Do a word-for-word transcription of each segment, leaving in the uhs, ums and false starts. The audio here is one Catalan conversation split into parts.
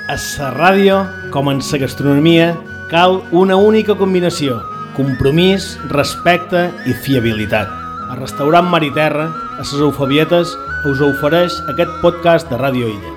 A la ràdio, com en la gastronomia, cal una única combinació: compromís, respecte i fiabilitat. El restaurant Mar i Terra, a les Eufebietes, us ofereix aquest podcast de Ràdio Illa.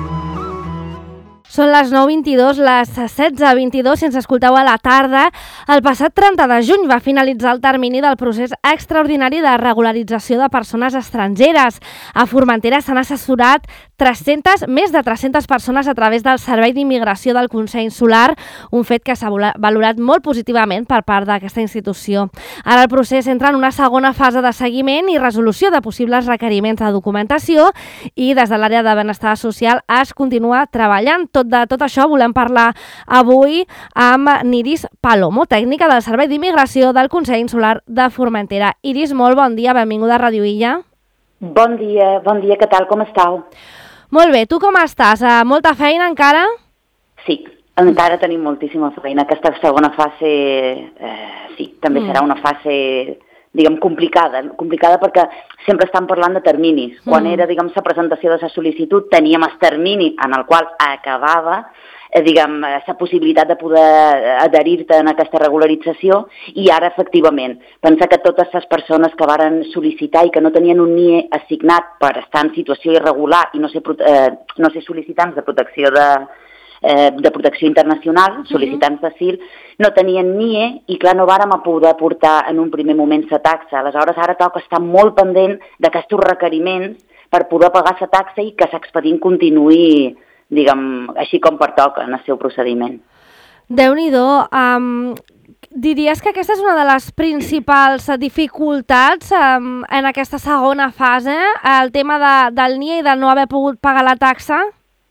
Són les nou vint-i-dos, les setze vint-i-dos, si ens escolteu a la tarda. El passat trenta de juny va finalitzar el termini del procés extraordinari de regularització de persones estrangeres. A Formentera s'han assessorat tres-centes, més de tres-centes persones a través del Servei d'Immigració del Consell Insular, un fet que s'ha valorat molt positivament per part d'aquesta institució. Ara el procés entra en una segona fase de seguiment i resolució de possibles requeriments de documentació i des de l'àrea de benestar social es continua treballant. Tot de tot això volem parlar avui amb n'Iris Palomo, tècnica del Servei d'Immigració del Consell Insular de Formentera. Iris, molt bon dia, benvinguda a Ràdio Illa. Bon dia, bon dia, què tal, com estàu? Molt bé, tu com estàs? Uh, molta feina encara? Sí, encara tenim moltíssima feina. Aquesta segona fase, eh, sí, també mm. serà una fase, diguem, complicada, complicada perquè sempre estan parlant de terminis. Quan mm. era, diguem, la presentació de la sol·licitud, teníem el termini en el qual acabava, eh, diguem, la possibilitat de poder adherir-te en aquesta regularització i ara, efectivament, pensar que totes les persones que varen sol·licitar i que no tenien un N I E assignat per estar en situació irregular i no ser, eh, no ser sol·licitants de protecció de Eh, de protecció internacional, sol·licitants d'asil, no tenien N I E i, clar, no vàrem poder portar en un primer moment la taxa. Aleshores, ara toca estar molt pendent d'aquests requeriments per poder pagar la taxa i que l'expedient continuï, diguem, així com pertoca en el seu procediment. Déu-n'hi-do, um, diries que aquesta és una de les principals dificultats um, en aquesta segona fase, el tema de, del N I E i de no haver pogut pagar la taxa?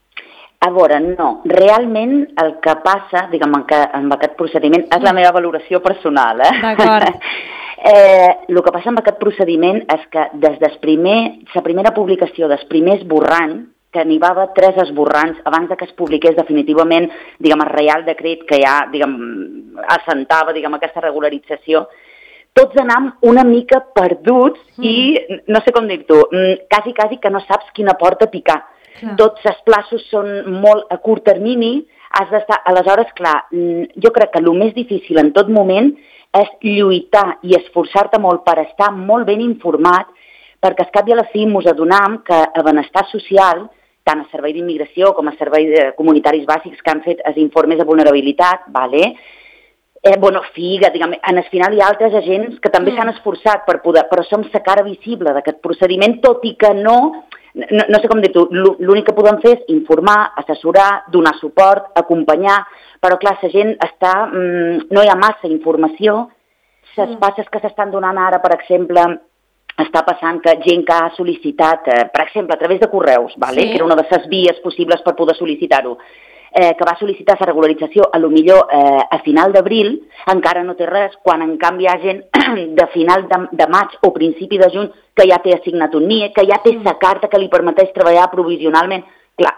A veure, no. Realment el que passa, diguem, en, que, en aquest procediment, és la meva valoració personal, eh? D'acord. eh, el que passa amb aquest procediment és que des del primer, la primera publicació dels primers esborrany, que n'hi va haver tres esborranys abans que es publiqués definitivament, diguem, el Reial Decret que ja, diguem, assentava, diguem, aquesta regularització, tots anam una mica perduts mm. i, no sé com dir-t'ho, quasi, quasi que no saps quina porta picar. Clar. Tots els plaços són molt a curt termini, has d'estar... Aleshores, clar, jo crec que el més difícil en tot moment és lluitar i esforçar-te molt per estar molt ben informat, perquè al cap i a la fi ens adonam que a benestar social, tant a Servei d'Immigració com a Servei de Comunitaris Bàsics que han fet els informes de vulnerabilitat, vale? Eh, bueno, figa, diguem, en el final hi ha altres agents que també mm. s'han esforçat per poder, però som la cara visible d'aquest procediment, tot i que no... No, no sé com dir-t'ho, l'únic que podem fer és informar, assessorar, donar suport, acompanyar, però clar, la gent està, mmm, no hi ha massa informació, les mm. passes que s'estan donant ara, per exemple, està passant que gent que ha sol·licitat, eh, per exemple, a través de correus, vale? Sí. Que era una de les vies possibles per poder sol·licitar-ho, eh, que va sol·licitar la regularització a lo millor eh, a final d'abril, encara no té res, quan en canvi hi ha gent de final de, de maig o principi de juny que ja té assignat un N I E, que ja té la carta que li permeteix treballar provisionalment. Clar,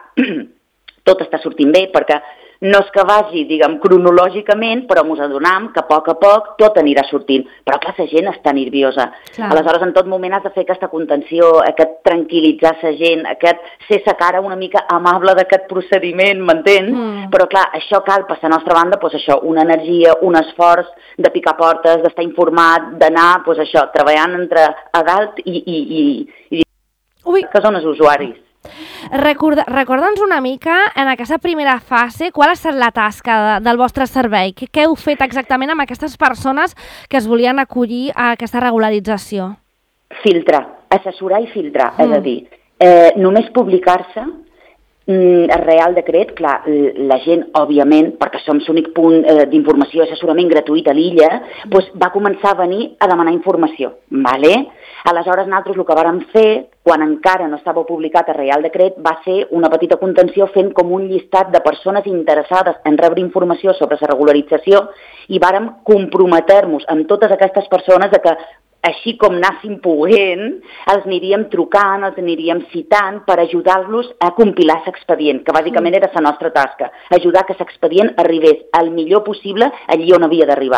tot està sortint bé perquè no és que vagi, diguem, cronològicament, però ens adonam que a poc a poc tot anirà sortint. Però clar, la gent està nerviosa. Clar. Aleshores, en tot moment has de fer aquesta contenció, aquest tranquil·litzar la gent, aquest ser la cara una mica amable d'aquest procediment, m'entens? Mm. Però clar, això cal per la nostra banda, doncs això, una energia, un esforç de picar portes, d'estar informat, d'anar, doncs això, treballant entre a dalt i, i, i, i Ui. que són els usuaris. Recorda, recorda'ns una mica, en aquesta primera fase, qual ha estat la tasca de, del vostre servei? Què, què heu fet exactament amb aquestes persones que es volien acollir a aquesta regularització? Filtrar, assessorar i filtrar, mm. és a dir, eh, només publicar-se, el Reial Decret, clar, la gent, òbviament, perquè som l'únic punt eh, d'informació i assessorament gratuït a l'illa, doncs va començar a venir a demanar informació, vale? Aleshores, nosaltres el que vàrem fer, quan encara no estava publicat el Reial Decret, va ser una petita contenció fent com un llistat de persones interessades en rebre informació sobre la regularització i vàrem comprometer-nos amb totes aquestes persones de que així com anàssim poguent, els aniríem trucant, els aniríem citant per ajudar-los a compilar l'expedient, que bàsicament era la nostra tasca, ajudar que l'expedient arribés el millor possible allí on havia d'arribar.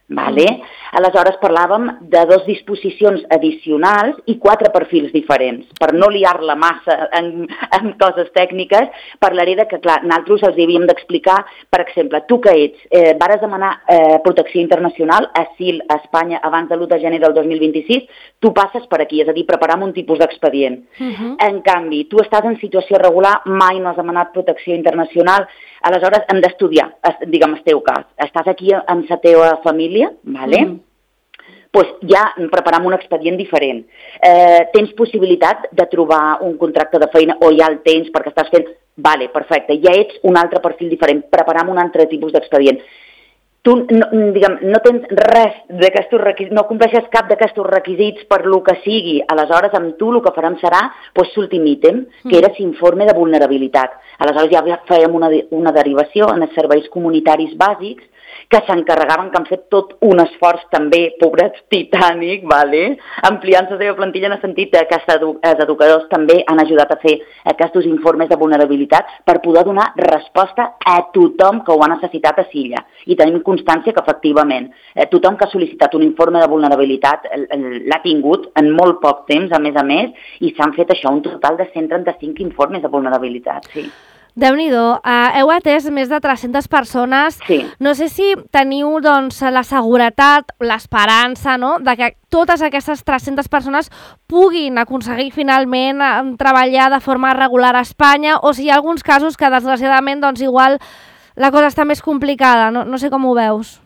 Vale? Mm. Aleshores parlàvem de dos disposicions addicionals i quatre perfils diferents. Per no liar-la massa en, en coses tècniques, parlaré de que, clar, nosaltres els havíem d'explicar, per exemple, tu que ets, eh, vares demanar eh, protecció internacional, asil a Espanya abans de l'u de gener del dos mil vint-i-sis, tu passes per aquí, és a dir, preparar un tipus d'expedient. Uh-huh. En canvi, tu estàs en situació regular, mai no has demanat protecció internacional, aleshores hem d'estudiar, diguem, el teu cas. Estàs aquí amb la teva família, vale? Mm. Pues ja preparam un expedient diferent. Eh, tens possibilitat de trobar un contracte de feina o ja el tens perquè estàs fent... Vale, perfecte, ja ets un altre perfil diferent, preparam un altre tipus d'expedient. Tu no, diguem, no tens res d'aquestos requisits, no compleixes cap d'aquestos requisits per lo que sigui, aleshores amb tu el que farem serà pues, l'últim ítem, que era l'informe de vulnerabilitat. Aleshores ja fèiem una, una derivació en els serveis comunitaris bàsics que s'encarregaven, que han fet tot un esforç també, pobrets, titànic, vale? Ampliant la seva plantilla en el sentit que els educadors també han ajudat a fer aquests informes de vulnerabilitat per poder donar resposta a tothom que ho ha necessitat a Silla. I tenim constància que, efectivament, eh, tothom que ha sol·licitat un informe de vulnerabilitat l'ha tingut en molt poc temps, a més a més, i s'han fet això, un total de cent trenta-cinc informes de vulnerabilitat, sí. Déu-n'hi-do, uh, heu atès més de tres-centes persones. Sí. No sé si teniu doncs, la seguretat, l'esperança, no?, de que totes aquestes tres-centes persones puguin aconseguir finalment uh, treballar de forma regular a Espanya, o si hi ha alguns casos que, desgraciadament, doncs, igual la cosa està més complicada. No, no sé com ho veus.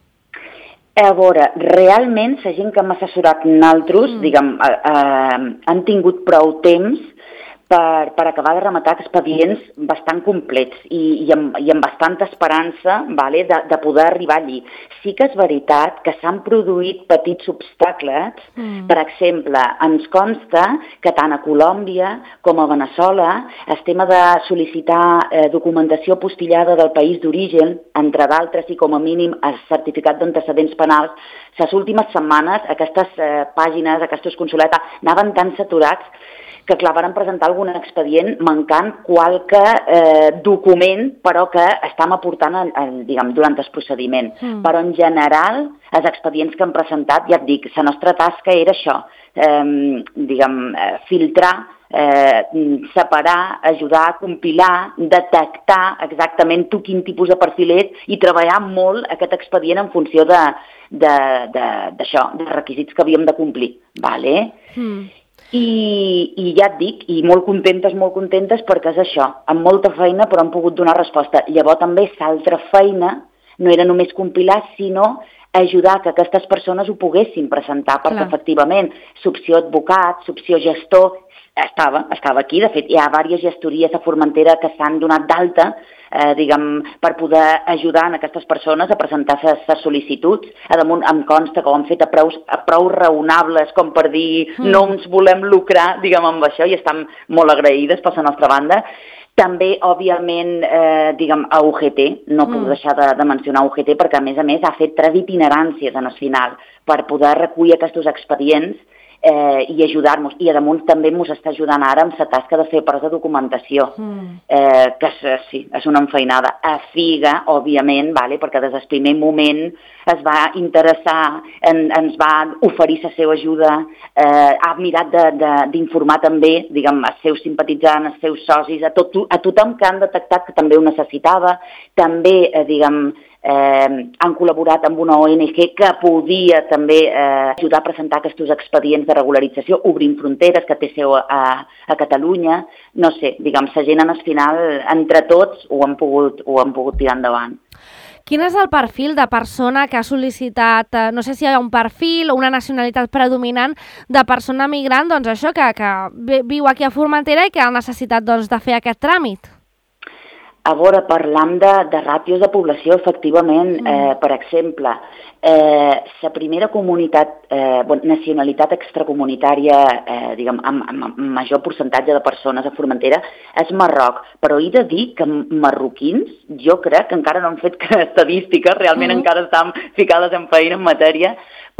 A veure, realment la gent que hem assessorat nosaltres, mm. diguem, eh, eh, han tingut prou temps Per, per acabar de rematar expedients bastant complets i, i, amb, i amb bastanta esperança, vale, de, de poder arribar allí. Sí que és veritat que s'han produït petits obstacles. Mm. Per exemple, ens consta que tant a Colòmbia com a Veneçuela el tema de sol·licitar eh, documentació apostillada del país d'origen, entre d'altres i com a mínim el certificat d'antecedents penals, les últimes setmanes aquestes eh, pàgines, aquests consolats anaven tan saturats que, clar, van presentar algun expedient mancant qualque eh, document, però que estem aportant en, en, diguem, durant el procediment. Mm. Però, en general, els expedients que han presentat, ja et dic, la nostra tasca era això, eh, diguem, eh, filtrar, eh, separar, ajudar, compilar, detectar exactament tu quin tipus de perfil ets i treballar molt aquest expedient en funció de, de, de, d'això, de requisits que havíem de complir. Vale? Mm. I, i ja et dic, i molt contentes, molt contentes perquè és això, amb molta feina però han pogut donar resposta. Llavors també l'altra feina no era només compilar, sinó ajudar que aquestes persones ho poguessin presentar, perquè Clar. efectivament l'opció advocat, l'opció gestor, estava, estava aquí. De fet, hi ha diverses gestories a Formentera que s'han donat d'alta Eh, diguem, per poder ajudar en aquestes persones a presentar les sol·licituds. A damunt em consta que ho han fet a preus, a prou raonables, com per dir mm. no ens volem lucrar, diguem, amb això, i estem molt agraïdes per la nostra banda. També, òbviament, eh, diguem, a U G T, no mm. puc deixar de, de mencionar U G T, perquè a més a més ha fet tres itineràncies en el final per poder recollir aquests expedients Eh, i ajudar-nos. I a damunt també ens està ajudant ara amb la tasca de fer proves de documentació, mm. eh, que és, sí, és una enfeinada. A Figa, òbviament, vale, perquè des del primer moment es va interessar, en, ens va oferir la seva ajuda, eh, ha mirat d'informar també, diguem, els seus simpatitzants, els seus socis, a, tot, a tothom que han detectat que també ho necessitava, també, eh, diguem, Eh, han col·laborat amb una O N G que podia també eh, ajudar a presentar aquests expedients de regularització, Obrim Fronteres, que té seu a, a Catalunya. No sé, diguem, la gent en el final, entre tots, ho han pogut, ho han pogut tirar endavant. Quin és el perfil de persona que ha sol·licitat, eh, no sé si hi ha un perfil o una nacionalitat predominant de persona migrant, doncs això, que, que viu aquí a Formentera i que ha necessitat doncs, de fer aquest tràmit? A veure, parlam de, de ràtios de població, efectivament, mm. eh, per exemple, eh, la primera comunitat, eh, bon, nacionalitat extracomunitària, eh, diguem, amb, amb major percentatge de persones a Formentera, és Marroc. Però he de dir que marroquins, jo crec que encara no han fet estadístiques, realment mm. encara estan ficades en feina en matèria,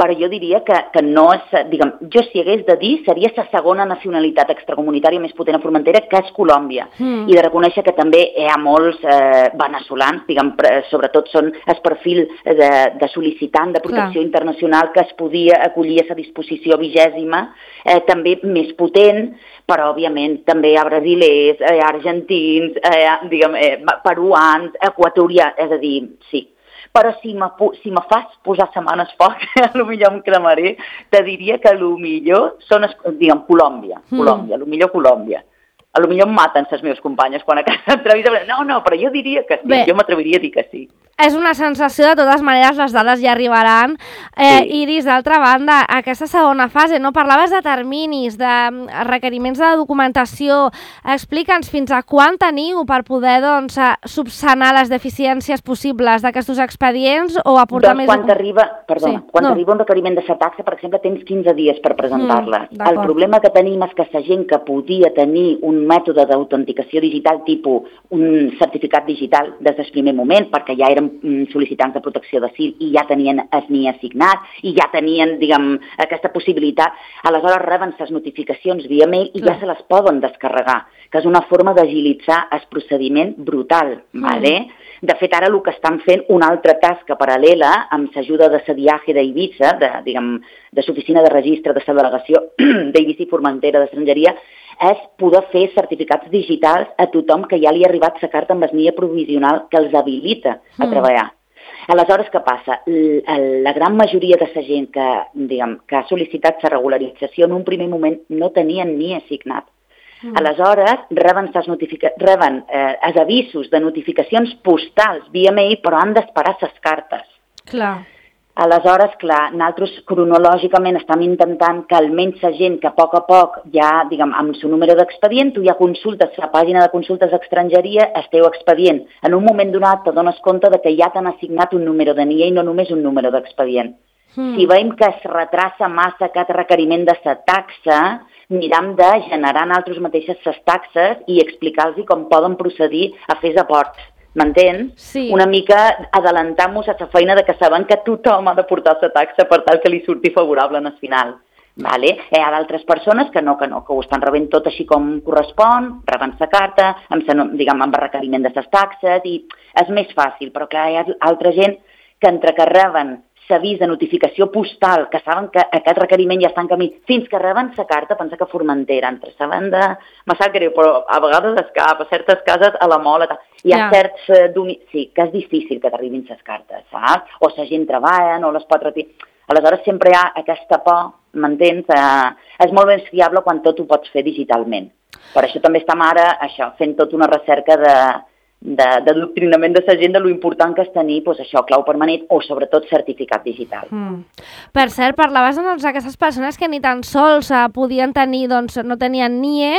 però jo diria que, que no és, diguem, jo si hagués de dir seria la segona nacionalitat extracomunitària més potent a Formentera, que és Colòmbia, mm. i de reconèixer que també hi ha molts eh, veneçolans, diguem, sobretot són el perfil de, de sol·licitant de protecció Clar. internacional que es podia acollir a la disposició vigèsima, eh, també més potent, però òbviament també hi ha brasilers, hi ha argentins, eh, diguem, eh, peruans, equatorians, és a dir, sí. Però si me, si me fas posar setmanes foc, potser em cremaré, te diria que potser són, diguem, Colòmbia, mm. Colòmbia, potser Colòmbia. A lo millor em maten les meves companyes quan a casa entrevista. No, no, però jo diria que sí, Bé, jo m'atreviria a dir que sí. És una sensació, de totes maneres les dades ja arribaran. Eh, sí. Iris, d'altra banda, aquesta segona fase, no parlaves de terminis, de requeriments de documentació. Explica'ns fins a quan teniu per poder doncs, subsanar les deficiències possibles d'aquests expedients o aportar doncs més... Quan t'arriba, perdona, sí. quan no. t'arriba un requeriment de la taxa, per exemple, tens quinze dies per presentar-la. Mm, el problema que tenim és que la gent que podia tenir un mètode d'autenticació digital tipus un certificat digital des del primer moment, perquè ja eren sol·licitants de protecció d'asil i ja tenien es N I E assignat i ja tenien, diguem, aquesta possibilitat, aleshores reben les notificacions via mail i Clar. ja se les poden descarregar, que és una forma d'agilitzar el procediment brutal, mm. vale? De fet, ara el que estan fent una altra tasca paral·lela amb l'ajuda de la Diage d'Eivissa, de, diguem, de l'Oficina de Registre de la Delegació d'Eivissa i Formentera d'Estrangeria, és poder fer certificats digitals a tothom que ja li ha arribat la carta amb el N I E provisional que els habilita a treballar. Mm. Aleshores, què passa? La, la gran majoria de la gent que, diguem, que ha sol·licitat la regularització en un primer moment no tenien N I E assignat. Mm. Aleshores, reben, notifica... reben eh, els avisos de notificacions postals via mail, però han d'esperar les cartes. Clar. Aleshores, clar, nosaltres cronològicament estem intentant que almenys la gent que a poc a poc ja, diguem, amb el seu número d'expedient, tu ja consultes la pàgina de consultes d'estrangeria, el teu expedient. En un moment donat te dones compte de que ja t'han assignat un número de N I E i no només un número d'expedient. Mm. Si veiem que es retrassa massa aquest requeriment de la taxa, miram de generar nosaltres mateixes les taxes i explicar-los com poden procedir a fer els aports. M'entens? Sí. Una mica adelantar-nos a la feina de que saben que tothom ha de portar la taxa per tal que li surti favorable en el final. Vale? Hi ha d'altres persones que no, que no, que ho estan rebent tot així com correspon, reben la carta, amb, sa, diguem, amb el requeriment de les taxes, i és més fàcil, però clar, hi ha altra gent que entre que reben l'avís de notificació postal, que saben que aquest requeriment ja està en camí, fins que reben la carta, pensa que Formentera, entre la banda, me sap greu, però a vegades escap, a certes cases a la mola, hi ha yeah. certs eh, dominis, sí, que és difícil que t'arribin les cartes, saps? O la gent treballa, no les pot retirar. Aleshores sempre hi ha aquesta por, m'entens? Eh, és molt més fiable quan tot ho pots fer digitalment. Per això també estem ara, això, fent tota una recerca de d'adoctrinament de la gent de lo important que és tenir doncs, això, clau permanent o sobretot certificat digital. Mm. Per cert, parlaves doncs, d'aquestes persones que ni tan sols uh, podien tenir, doncs no tenien N I E.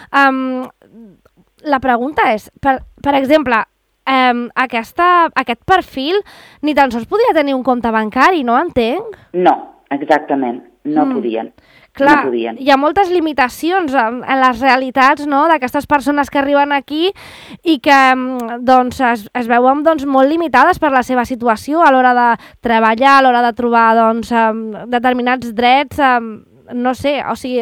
Um, la pregunta és, per, per exemple, um, aquesta, aquest perfil ni tan sols podia tenir un compte bancari, no entenc? No, exactament, no mm. podien. Clar, no podien. Hi ha moltes limitacions en, en les realitats, no?, d'aquestes persones que arriben aquí i que doncs, es, es veuen doncs, molt limitades per la seva situació a l'hora de treballar, a l'hora de trobar doncs, um, determinats drets, um, no sé, o sigui...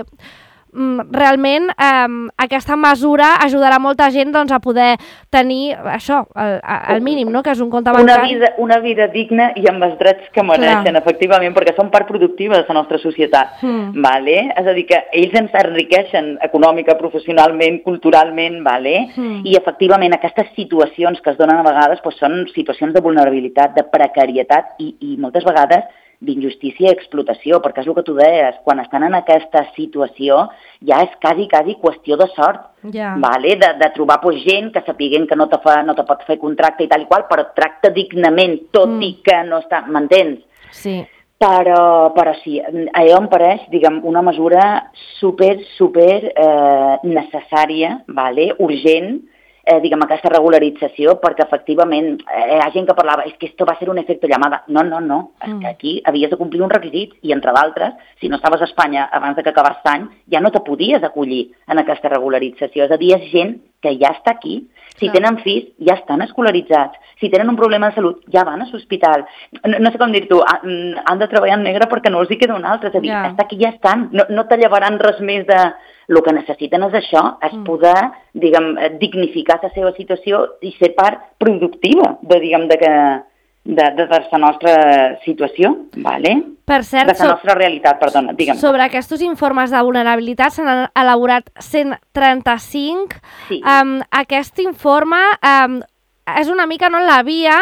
realment eh, aquesta mesura ajudarà molta gent doncs, a poder tenir això, el, el mínim, no? Que és un compte bancari. Una vida, una vida digna i amb els drets que mereixen, Clar. efectivament, perquè són part productiva de la nostra societat. Mm. Vale? És a dir, que ells ens enriqueixen econòmica, professionalment, culturalment, vale? Mm. I efectivament aquestes situacions que es donen a vegades doncs, són situacions de vulnerabilitat, de precarietat i, i moltes vegades d'injustícia i explotació, perquè és el que tu deies, quan estan en aquesta situació ja és quasi, quasi qüestió de sort, yeah. vale? de, de trobar pues, gent que sapiguen que no te, fa, no te pot fer contracte i tal i qual, però tracta dignament, tot mm. i que no està, m'entens? Sí. Però, però sí, allò em pareix, diguem, una mesura super, super eh, necessària, vale? urgent, Eh, diguem, aquesta regularització, perquè efectivament eh, hi ha gent que parlava, és que esto va ser un efecte llamada. No, no, no, és que aquí havies de complir un requisit i, entre d'altres, si no estaves a Espanya abans de que acabàs l'any, ja no te podies acollir en aquesta regularització. És a dir, és gent que ja està aquí, Si Clar. tenen fills, ja estan escolaritzats. Si tenen un problema de salut, ja van a l'hospital. No, no sé com dir-t'ho, han de treballar en negre perquè no els hi queda un altre. És a dir, ja. està aquí, ja estan. No, no te llevaran res més de... El que necessiten és això, és mm. poder, diguem, dignificar la seva situació i ser part productiva de, diguem, de que... de, de la nostra situació, vale? Per cert, de la nostra realitat, perdona, digue'm. Sobre aquests informes de vulnerabilitat s'han elaborat cent trenta-cinc. Sí. Um, aquest informe um, és una mica no, la via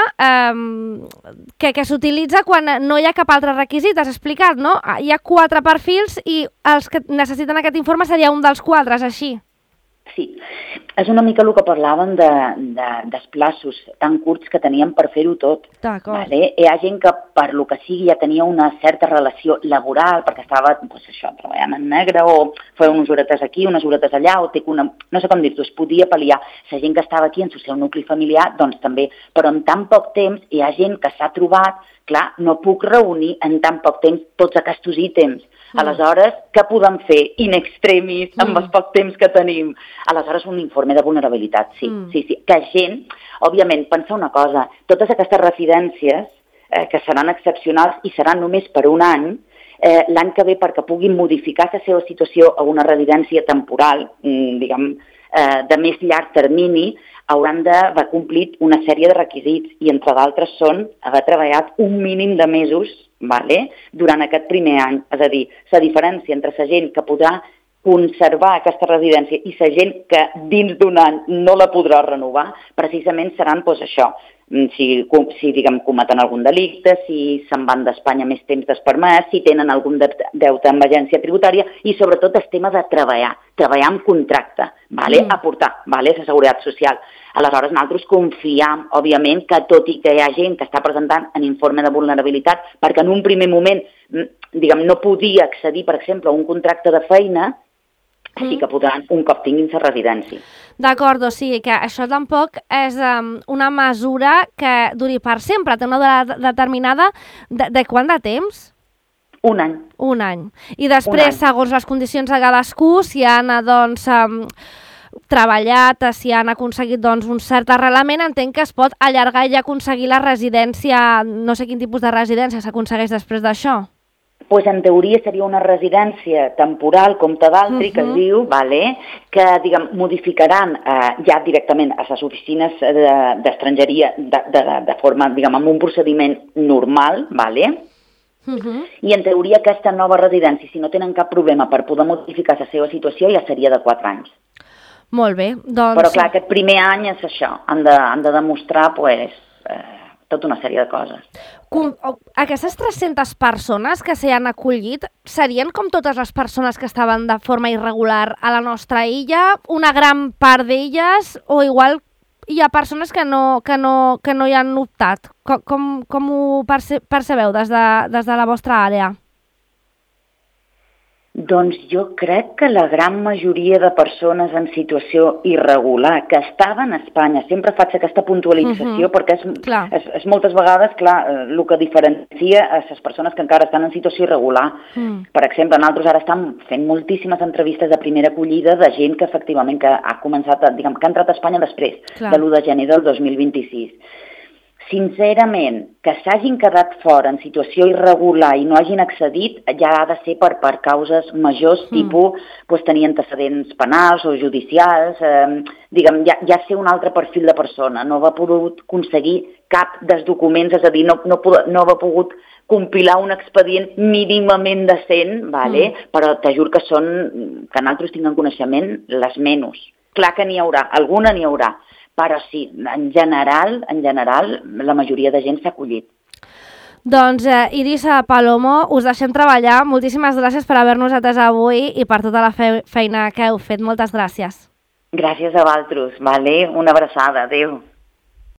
um, que, que s'utilitza quan no hi ha cap altre requisit, has explicat, no? Hi ha quatre perfils i els que necessiten aquest informe seria un dels quatre, és així? Sí, és una mica el que parlàvem de, de, dels plaços tan curts que teníem per fer-ho tot. D'acord. Vale? Hi ha gent que per lo que sigui ja tenia una certa relació laboral perquè estava pues, això, treballant en negre o feia unes horetes aquí, unes horetes allà, o té una, no sé com dir-t'ho, es podia pal·liar. La gent que estava aquí en el seu nucli familiar, doncs també, però en tan poc temps hi ha gent que s'ha trobat, clar, no puc reunir en tan poc temps tots aquests ítems. Aleshores, què podem fer in extremis amb mm. el poc temps que tenim? Aleshores, un informe de vulnerabilitat, sí. Mm. sí, sí. Que gent, òbviament, pensa una cosa, totes aquestes residències, eh, que seran excepcionals i seran només per un any, eh, l'any que ve perquè puguin modificar la seva situació a una residència temporal, mm, diguem, eh, de més llarg termini, hauran d'haver complit una sèrie de requisits i, entre d'altres, són haver treballat un mínim de mesos vale? durant aquest primer any. És a dir, la diferència entre la gent que podrà conservar aquesta residència i la gent que dins d'un any no la podrà renovar, precisament seran doncs, això, si, si diguem, cometen algun delicte, si se'n van d'Espanya més temps dels permès, si tenen algun deute amb agència tributària i sobretot el tema de treballar, treballar amb contracte, vale? mm. aportar vale? la seguretat social. Aleshores, nosaltres confiem, òbviament, que tot i que hi ha gent que està presentant en informe de vulnerabilitat, perquè en un primer moment diguem, no podia accedir, per exemple, a un contracte de feina, mm. sí que podran un cop tinguin la residència. D'acord, o sigui que això tampoc és um, una mesura que duri per sempre, té una durada determinada de, de quant de temps? Un any. Un any. I després, segons les condicions de cadascú, si han doncs, um, treballat, si han aconseguit doncs, un cert arrelament, entenc que es pot allargar i aconseguir la residència, no sé quin tipus de residència s'aconsegueix després d'això. Pues en teoria seria una residència temporal, compte d'altri, uh-huh. que es diu, vale, que diguem, modificaran eh, ja directament a les oficines d'estrangeria de, de, de, de forma, diguem, amb un procediment normal, vale? Uh-huh. I en teoria aquesta nova residència, si no tenen cap problema per poder modificar la seva situació, ja seria de quatre anys. Molt bé, doncs... Però clar, aquest primer any és això, han de, han de demostrar, pues, eh, tota una sèrie de coses. Com, aquestes tres-centes persones que s'hi han acollit serien com totes les persones que estaven de forma irregular a la nostra illa? Una gran part d'elles? O igual hi ha persones que no, que no, que no hi han optat? Com, com, com ho perce percebeu des de, des de la vostra àrea? Doncs jo crec que la gran majoria de persones en situació irregular que estaven a Espanya, sempre faig aquesta puntualització uh-huh. perquè és, és, és moltes vegades, clar, el que diferencia a les persones que encara estan en situació irregular. Uh-huh. Per exemple, nosaltres ara estem fent moltíssimes entrevistes de primera acollida de gent que efectivament que ha començat, a, diguem, que ha entrat a Espanya després clar. de l'u de gener del dos mil vint-i-sis. Sincerament, que s'hagin quedat fora en situació irregular i no hagin accedit ja ha de ser per, per causes majors, mm. tipus pues, tenir antecedents penals o judicials, eh, diguem, ja, ja ser un altre perfil de persona, no va pogut aconseguir cap dels documents, és a dir, no, no, no va pogut compilar un expedient mínimament decent, vale? mm. però te juro que són, que nosaltres tinguem coneixement, les menys. Clar que n'hi haurà, alguna n'hi haurà, però sí, en general, en general, la majoria de gent s'ha acollit. Doncs eh, Iris Palomo, us deixem treballar. Moltíssimes gràcies per haver-nos atès avui i per tota la fe feina que heu fet. Moltes gràcies. Gràcies a vosaltres, vale? Una abraçada, adéu.